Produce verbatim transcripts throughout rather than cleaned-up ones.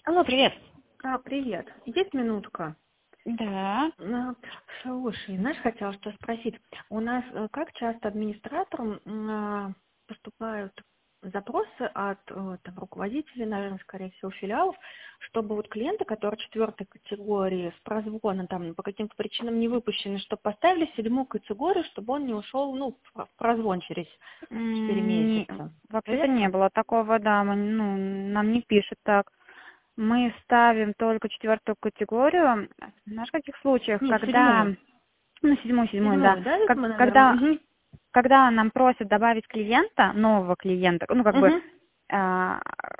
Алло, привет. А, привет. Есть минутка? Да. А, Слушай, знаешь, хотела что спросить. У нас э, как часто администраторам м, а, поступают запросы от э, там, руководителей, наверное, скорее всего, филиалов, чтобы вот клиенты, которые четвертой категории с прозвона там по каким-то причинам не выпущены, чтобы поставили седьмую категорию, чтобы он не ушел, ну, в в прозвон через четыре М, не- месяца. Вообще-то не Верно? было такого, да, мы, ну, нам не пишет так. Мы ставим только четвертую категорию. Знаешь, в каких случаях, Нет, когда, седьмую. ну, седьмой, седьмой, да, Седьмую, да, это как, мы, наверное. когда, Угу. когда нам просят добавить клиента, нового клиента, ну, как бы, Угу. а,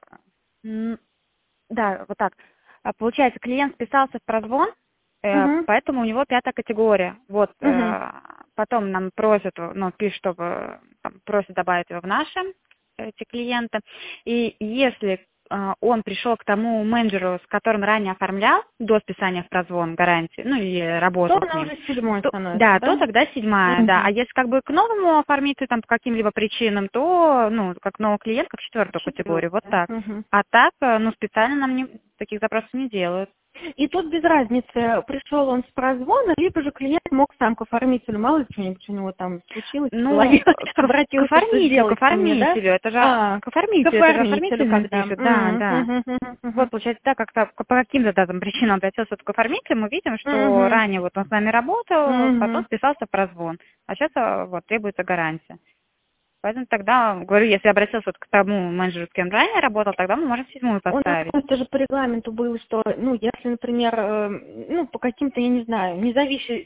м, да, вот так. А, Получается, клиент вписался в прозвон, э, Угу. поэтому у него пятая категория. Вот, Угу. э, потом нам просят, ну, пишут, чтобы там, просят добавить его в наши эти клиенты. И если э, он пришел к тому менеджеру, с которым ранее оформлял до списания в прозвон гарантии, ну, или То работал с она ним, уже седьмой то, становится, да, то да? тогда седьмая, да. А Угу. если как бы к новому оформителю там по каким-либо причинам, то, ну, как новый клиент, как четвертую категорию, вот Четвертая. так. Угу. А так, э, ну, специально нам не, таких запросов не делают. И тут без разницы, пришел он с прозвона, либо же клиент мог сам к оформителю, мало ли что-нибудь у него там случилось в Ну, голове, к, к обратился, что оформителю, к сделайте мне, да? оформителю, это же А, к к оформителю, это же оформителю оформитель нам когда. пишет, да, Мгм, да. мгм, мгм, Вот, мгм. получается, да, как-то по по каким-то да, там причинам обратился к оформителю, мы видим, что Мгм, ранее вот он с нами работал, потом мгм. списался в прозвон, а сейчас а, вот требуется гарантия. Поэтому тогда, говорю, если обратился вот к тому менеджеру, с кем ранее работал, тогда мы можем седьмую У нас поставить. просто же по регламенту было, что, ну, если, например, э, ну, по каким-то, я не знаю, независимым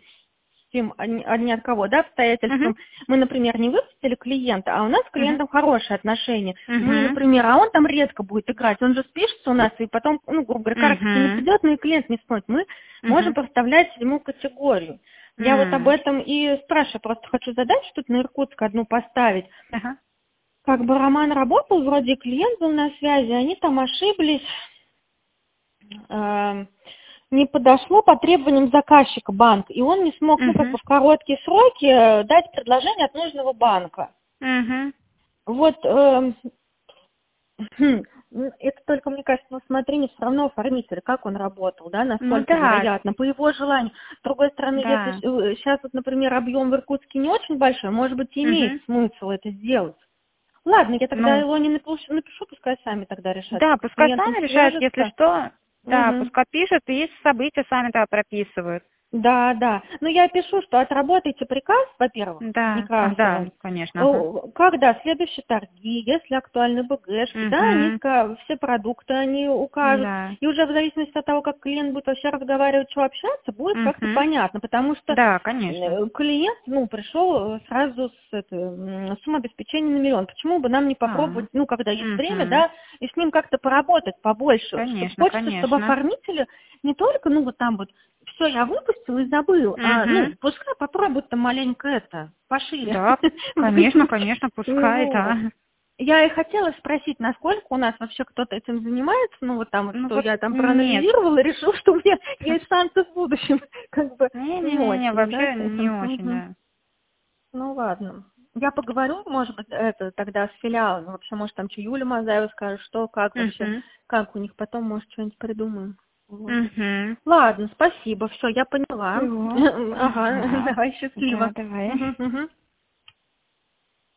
ни от ни от кого, да, Угу, обстоятельствам, мы, например, не выпустили клиента, а у нас с угу, клиентом хорошие отношения. Мы, угу, например, а он там редко будет играть, он же спишется у нас, и потом, ну, грубо говоря, карточка не угу, придет, но и клиент не смотрит. Мы можем угу, поставлять седьмую категорию. Я вот об м, этом и спрашиваю, просто хочу задать что-то на Иркутск одну поставить. ага. Как бы Роман работал, вроде клиент был на связи, они там ошиблись, э, не подошло по требованиям заказчика банк, и он не смог, ну, как Угу, бы в короткие сроки э, дать предложение от нужного банка. угу. Вот, э, хм, ну, это только, мне кажется, на усмотрение все равно оформителя, как он работал, да, Ну насколько да, вероятно, по его желанию. С другой стороны, если да. сейчас, вот, например, объем в Иркутске не очень большой, может быть, имеет Угу. смысл это сделать. Ладно, я тогда Ну, Илоне напишу, напишу, пускай сами тогда решат, да, как с пускай клиентом сами решают, если свяжется. что, да, Мгм. пускай пишут, и события сами тогда прописывают. Да, да. Ну, я пишу, что отработайте приказ, во-первых, Да, а, да, Некрасову. конечно, ага. О, Когда следующие торги, если актуальны БГшки, да, они Угу. ска- все продукты они укажут. Да. И уже в зависимости от того, как клиент будет вообще разговаривать, что общаться, будет как-то Угу. понятно. Потому что Да, конечно. э, клиент, ну, пришел э, сразу с это, м, суммой обеспечения на миллион. Почему бы нам не А. попробовать, ну, когда есть время, Угу. да, и с ним как-то поработать побольше, чтобы Конечно, хочется, чтобы конечно. оформители не только, ну, вот там вот все, я выпустил и забыл. А, ну, Угу. пускай попробуют там маленько это, пошире Да, конечно, выпустить. конечно, пускай, Ну, вот. да. Я и хотела спросить, насколько у нас вообще кто-то этим занимается, ну, вот там вот, Ну что вот я там нет. проанализировала, решила, что у меня есть шансы в будущем, как бы не Не-не-не, очень, да, вообще с не этим. очень, Мгм. да. Ну, ладно. Я поговорю, может быть, это тогда с филиалом, вообще, может, там что Юля Мазаева скажет, что, как вообще, Угу. как у них, потом, может, что-нибудь придумаем. Вот. Угу. Ладно, спасибо, все, я поняла. Всё. Ага, Ага. давай, Да, счастливо. давай. Мгм, мгм.